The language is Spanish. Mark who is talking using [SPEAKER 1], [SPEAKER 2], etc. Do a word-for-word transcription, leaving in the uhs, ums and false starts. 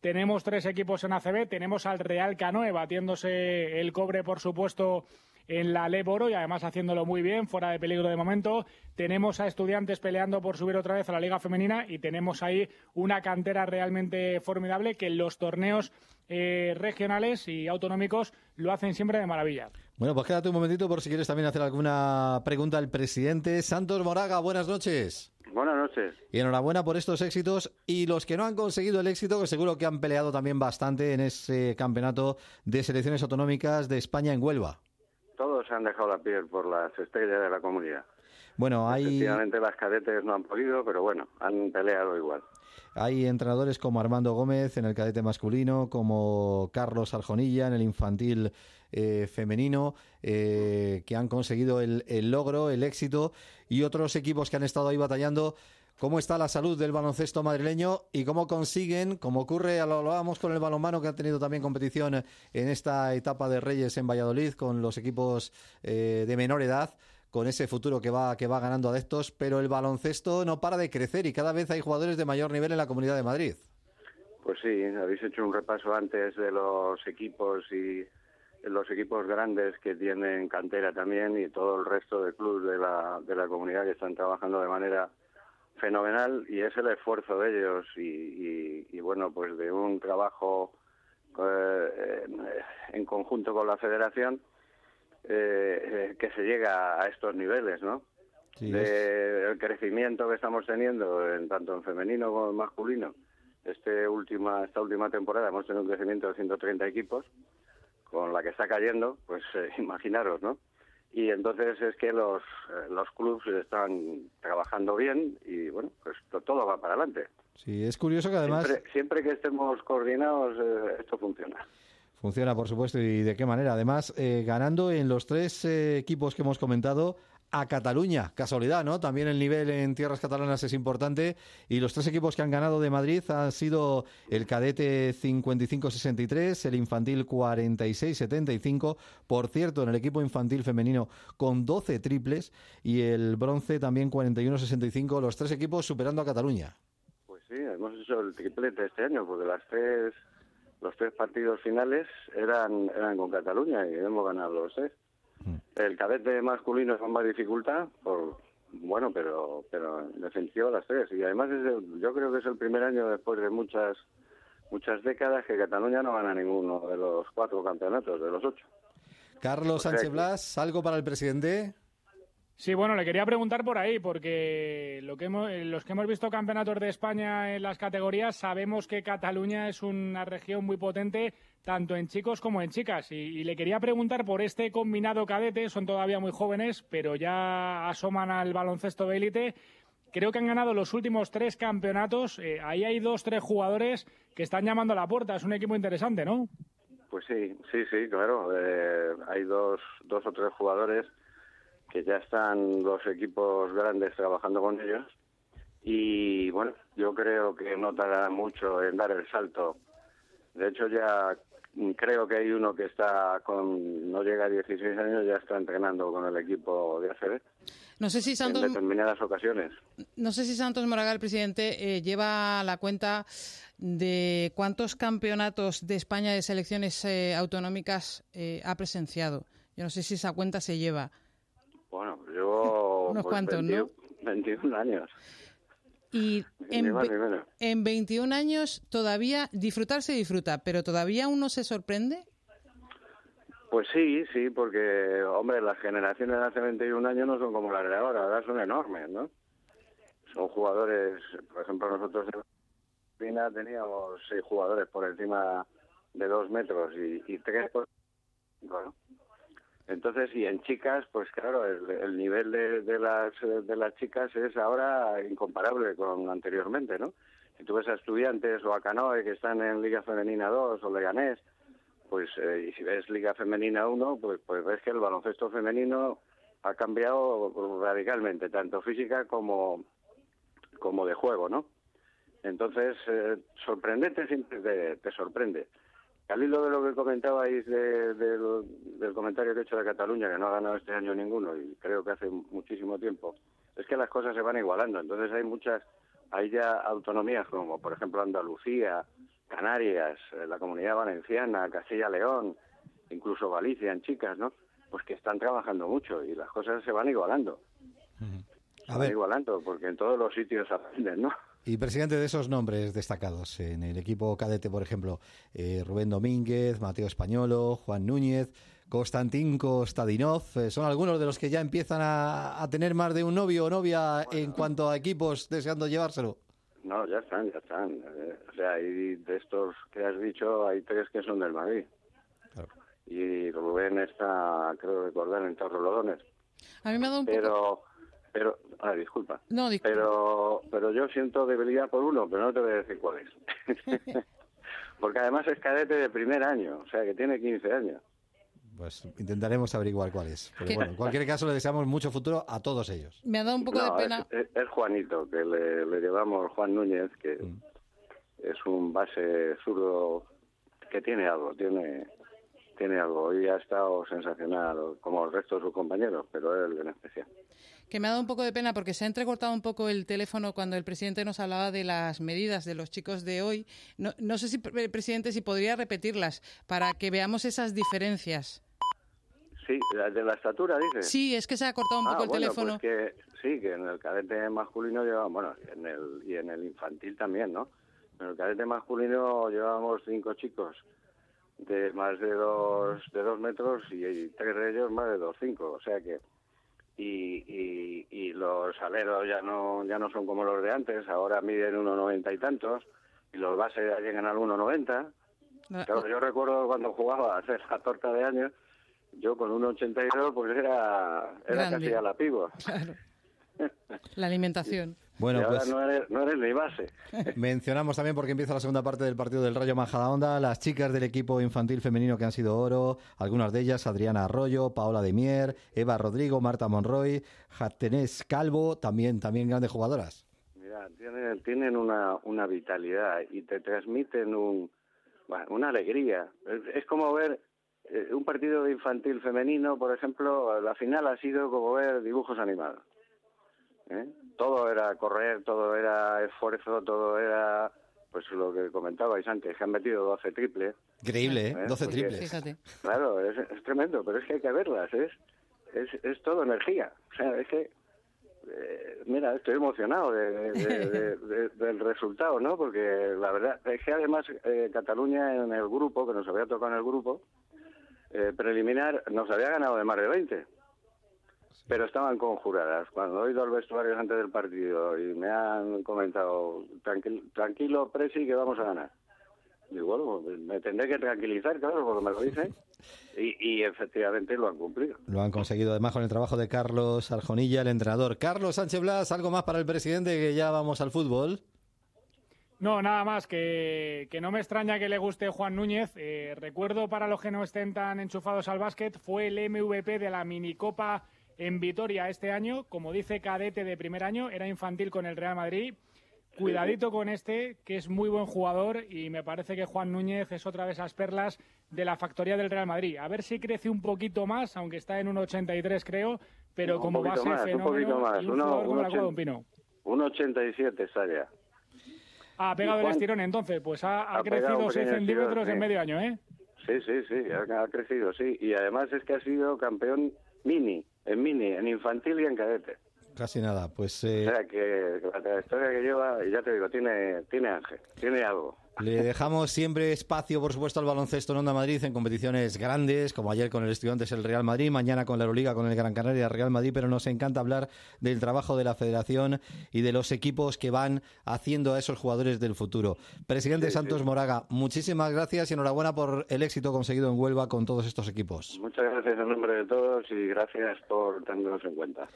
[SPEAKER 1] tenemos tres equipos en A C B, tenemos al Real Canoe batiéndose el cobre, por supuesto, en la L E B Oro y además haciéndolo muy bien, fuera de peligro de momento. Tenemos a Estudiantes peleando por subir otra vez a la Liga Femenina y tenemos ahí una cantera realmente formidable que en los torneos eh, regionales y autonómicos lo hacen siempre de maravilla.
[SPEAKER 2] Bueno, pues quédate un momentito por si quieres también hacer alguna pregunta al presidente. Santos Moraga, buenas noches.
[SPEAKER 3] Buenas noches.
[SPEAKER 2] Y enhorabuena por estos éxitos y los que no han conseguido el éxito, que seguro que han peleado también bastante en ese campeonato de selecciones autonómicas de España en Huelva.
[SPEAKER 3] Todos se han dejado la piel por las estrellas de la comunidad.
[SPEAKER 2] Bueno, hay...
[SPEAKER 3] Efectivamente las cadetes no han podido, pero bueno, han peleado igual.
[SPEAKER 2] Hay entrenadores como Armando Gómez en el cadete masculino, como Carlos Arjonilla en el infantil eh, femenino, eh, que han conseguido el, el logro, el éxito, y otros equipos que han estado ahí batallando. ¿Cómo está la salud del baloncesto madrileño y cómo consiguen, como ocurre, lo hablábamos con el balonmano, que ha tenido también competición en esta etapa de Reyes en Valladolid con los equipos eh, de menor edad, con ese futuro que va que va ganando adeptos, pero el baloncesto no para de crecer y cada vez hay jugadores de mayor nivel en la Comunidad de Madrid?
[SPEAKER 3] Pues sí, habéis hecho un repaso antes de los equipos y los equipos grandes que tienen cantera también y todo el resto de clubes de la, de la comunidad que están trabajando de manera fenomenal, y es el esfuerzo de ellos y, y, y bueno, pues de un trabajo eh, en conjunto con la federación eh, eh, que se llega a estos niveles, ¿no? Sí, de, el crecimiento que estamos teniendo en tanto en femenino como en masculino. Este última esta última temporada hemos tenido un crecimiento de ciento treinta equipos, con la que está cayendo, pues eh, imaginaros, ¿no? Y entonces es que los eh, los clubes están trabajando bien y, bueno, pues todo va para adelante.
[SPEAKER 2] Sí, es curioso que además...
[SPEAKER 3] Siempre, siempre que estemos coordinados, eh, esto funciona.
[SPEAKER 2] Funciona, por supuesto, y de qué manera. Además, eh, ganando en los tres eh, equipos que hemos comentado a Cataluña. Casualidad, ¿no? También el nivel en tierras catalanas es importante. Y los tres equipos que han ganado de Madrid han sido el cadete cincuenta y cinco sesenta y tres, el infantil cuarenta y seis setenta y cinco. Por cierto, en el equipo infantil femenino con doce triples y el bronce también cuarenta y uno sesenta y cinco. Los tres equipos superando a Cataluña.
[SPEAKER 3] Pues sí, hemos hecho el triplete este año, porque las tres, los tres partidos finales eran, eran con Cataluña y hemos ganado los tres. El cadete masculino es con más dificultad, por, bueno, pero pero en definitiva las tres. Y además es el, yo creo que es el primer año después de muchas muchas décadas que Cataluña no gana ninguno de los cuatro campeonatos, de los ocho.
[SPEAKER 2] Carlos Sánchez Blas, ¿algo para el presidente?
[SPEAKER 1] Sí, bueno, le quería preguntar por ahí, porque lo que hemos, los que hemos visto campeonatos de España en las categorías sabemos que Cataluña es una región muy potente, tanto en chicos como en chicas. Y, y le quería preguntar por este combinado cadete, son todavía muy jóvenes, pero ya asoman al baloncesto de élite. Creo que han ganado los últimos tres campeonatos. Eh, ahí hay dos, tres jugadores que están llamando a la puerta. Es un equipo interesante, ¿no?
[SPEAKER 3] Pues sí, sí, sí, claro. Eh, hay dos, dos o tres jugadores que ya están los equipos grandes trabajando con ellos y, bueno, yo creo que no tardará mucho en dar el salto. De hecho, ya creo que hay uno que está con, no llega a dieciséis años, ya está entrenando con el equipo de A C B.
[SPEAKER 4] No sé si Santos,
[SPEAKER 3] en determinadas ocasiones.
[SPEAKER 4] No sé si Santos Moraga, el presidente, eh, lleva la cuenta de cuántos campeonatos de España de selecciones eh, autonómicas eh, ha presenciado. Yo no sé si esa cuenta se lleva.
[SPEAKER 3] Bueno, llevo
[SPEAKER 4] unos
[SPEAKER 3] pues,
[SPEAKER 4] cuantos,
[SPEAKER 3] veinte,
[SPEAKER 4] ¿no?
[SPEAKER 3] veintiún años.
[SPEAKER 4] Y en,
[SPEAKER 3] más,
[SPEAKER 4] en veintiún años todavía disfrutar se disfruta, pero todavía uno se sorprende.
[SPEAKER 3] Pues sí, sí, porque, hombre, las generaciones de hace veintiún años no son como las de ahora, ahora son enormes, ¿no? Son jugadores, por ejemplo, nosotros en Argentina teníamos seis jugadores por encima de dos metros y, y tres por... Bueno, entonces, y en chicas, pues claro, el, el nivel de, de las de las chicas es ahora incomparable con anteriormente, ¿no? Si tú ves a Estudiantes o a Canoe que están en Liga Femenina dos o Leganés, pues, eh, y si ves Liga Femenina uno, pues, pues ves que el baloncesto femenino ha cambiado radicalmente, tanto física como, como de juego, ¿no? Entonces, eh, sorprendente siempre te, te sorprende. Al hilo de lo que comentabais de, de, del comentario que he hecho de Cataluña, que no ha ganado este año ninguno, y creo que hace muchísimo tiempo, es que las cosas se van igualando. Entonces hay muchas, hay ya autonomías como, por ejemplo, Andalucía, Canarias, la Comunidad Valenciana, Castilla-León, incluso Galicia en chicas, ¿no? Pues que están trabajando mucho y las cosas se van igualando. Uh-huh. Se van igualando, porque en todos los sitios aprenden, ¿no?
[SPEAKER 2] Y presidente, de esos nombres destacados en el equipo cadete, por ejemplo, eh, Rubén Domínguez, Mateo Españolo, Juan Núñez, Konstantín Kostadinov, eh, son algunos de los que ya empiezan a, a tener más de un novio o novia bueno, en cuanto a equipos deseando llevárselo.
[SPEAKER 3] No, ya están, ya están. Eh, o sea, y de estos que has dicho, hay tres que son del Madrid. Claro. Y Rubén está, creo recordar, en Torrelodones.
[SPEAKER 4] A mí me ha dado un
[SPEAKER 3] pero,
[SPEAKER 4] poco...
[SPEAKER 3] Pero, ah, disculpa.
[SPEAKER 4] No, disculpa.
[SPEAKER 3] Pero, pero yo siento debilidad por uno, pero no te voy a decir cuál es. Porque además es cadete de primer año, o sea, que tiene quince años.
[SPEAKER 2] Pues intentaremos averiguar cuál es. Pero bueno, en cualquier caso le deseamos mucho futuro a todos ellos.
[SPEAKER 4] Me ha dado un poco
[SPEAKER 3] no,
[SPEAKER 4] de pena.
[SPEAKER 3] Es, es, es Juanito, que le, le llevamos Juan Núñez, que mm. es un base zurdo que tiene algo, tiene tiene algo. Hoy ha estado sensacional, como el resto de sus compañeros, pero él en especial.
[SPEAKER 4] Que me ha dado un poco de pena porque se ha entrecortado un poco el teléfono cuando el presidente nos hablaba de las medidas de los chicos de hoy. No, no sé si, presidente, si podría repetirlas para que veamos esas diferencias.
[SPEAKER 3] Sí, de la estatura, dices.
[SPEAKER 4] Sí, es que se ha cortado un
[SPEAKER 3] ah,
[SPEAKER 4] poco el
[SPEAKER 3] bueno,
[SPEAKER 4] teléfono.
[SPEAKER 3] Pues que, sí, que en el cadete masculino llevamos, bueno, en el, y en el infantil también, ¿no? En el cadete masculino llevábamos cinco chicos de más de dos de dos metros y, y tres de ellos más de dos cinco, o sea que y, y, y los aleros ya no ya no son como los de antes, ahora miden uno noventa y tantos y los bases ya llegan al uno noventa. Claro, yo recuerdo cuando jugaba hace catorce de años, yo con uno ochenta y dos pues era era casi a la pivo.
[SPEAKER 4] Claro. La alimentación.
[SPEAKER 2] Bueno,
[SPEAKER 3] y ahora
[SPEAKER 2] pues
[SPEAKER 3] no eres, no eres ni base.
[SPEAKER 2] Mencionamos también, porque empieza la segunda parte del partido del Rayo Majadahonda, las chicas del equipo infantil femenino que han sido oro, algunas de ellas, Adriana Arroyo, Paola de Mier, Eva Rodrigo, Marta Monroy, Jattenés Calvo, también también grandes jugadoras.
[SPEAKER 3] Mira, tienen, tienen una, una vitalidad y te transmiten un, bueno, una alegría. Es, es como ver eh, un partido de infantil femenino, por ejemplo, la final ha sido como ver dibujos animados. ¿Eh? Todo era correr, todo era esfuerzo, todo era, pues lo que comentabais antes, que han metido doce triples.
[SPEAKER 2] Increíble, ¿eh? doce
[SPEAKER 3] Porque,
[SPEAKER 2] triples.
[SPEAKER 4] Fíjate.
[SPEAKER 3] Claro, es, es tremendo, pero es que hay que verlas, es es, es todo energía. O sea, es que, eh, mira, estoy emocionado de, de, de, de, de, del resultado, ¿no? Porque la verdad es que además eh, Cataluña en el grupo, que nos había tocado en el grupo, eh, preliminar, nos había ganado de más de veinte. Pero estaban conjuradas. Cuando he ido al vestuario antes del partido y me han comentado, tranquilo, tranquilo Presi, que vamos a ganar. Digo, bueno, me tendré que tranquilizar, claro, porque me lo dicen. Y, y efectivamente lo han cumplido.
[SPEAKER 2] Lo han conseguido, además, con el trabajo de Carlos Arjonilla, el entrenador. Carlos Sánchez Blas, ¿algo más para el presidente, que ya vamos al fútbol?
[SPEAKER 1] No, nada más, que, que no me extraña que le guste Juan Núñez. Eh, recuerdo, para los que no estén tan enchufados al básquet, fue el M V P de la minicopa en Vitoria este año, como dice, cadete de primer año, era infantil con el Real Madrid. Cuidadito con este, que es muy buen jugador, y me parece que Juan Núñez es otra de esas perlas de la factoría del Real Madrid. A ver si crece un poquito más, aunque está en uno ochenta y tres creo, pero
[SPEAKER 3] no,
[SPEAKER 1] como base
[SPEAKER 3] más,
[SPEAKER 1] fenómeno,
[SPEAKER 3] un poquito más.
[SPEAKER 1] y un
[SPEAKER 3] uno,
[SPEAKER 1] jugador como la
[SPEAKER 3] ochenta,
[SPEAKER 1] Cueva de un Pino.
[SPEAKER 3] uno ochenta y siete está ya.
[SPEAKER 1] Ha pegado
[SPEAKER 3] Juan,
[SPEAKER 1] el estirón entonces, pues ha, ha,
[SPEAKER 3] ha
[SPEAKER 1] crecido seis centímetros
[SPEAKER 3] sí.
[SPEAKER 1] en medio año, ¿eh?
[SPEAKER 3] Sí, sí, sí, ha, ha crecido, sí. Y además es que ha sido campeón mini, en mini, en infantil y en cadete.
[SPEAKER 2] Casi nada, pues... Eh...
[SPEAKER 3] O sea, que la trayectoria que lleva, y ya te digo, tiene, tiene ángel, tiene algo.
[SPEAKER 2] Le dejamos siempre espacio, por supuesto, al baloncesto en Onda Madrid en competiciones grandes, como ayer con el Estudiantes el Real Madrid, mañana con la Euroliga con el Gran Canaria Real Madrid, pero nos encanta hablar del trabajo de la Federación y de los equipos que van haciendo a esos jugadores del futuro. Presidente sí, Santos sí. Moraga, muchísimas gracias y enhorabuena por el éxito conseguido en Huelva con todos estos equipos.
[SPEAKER 3] Muchas gracias en nombre de todos y gracias por tenernos en cuenta.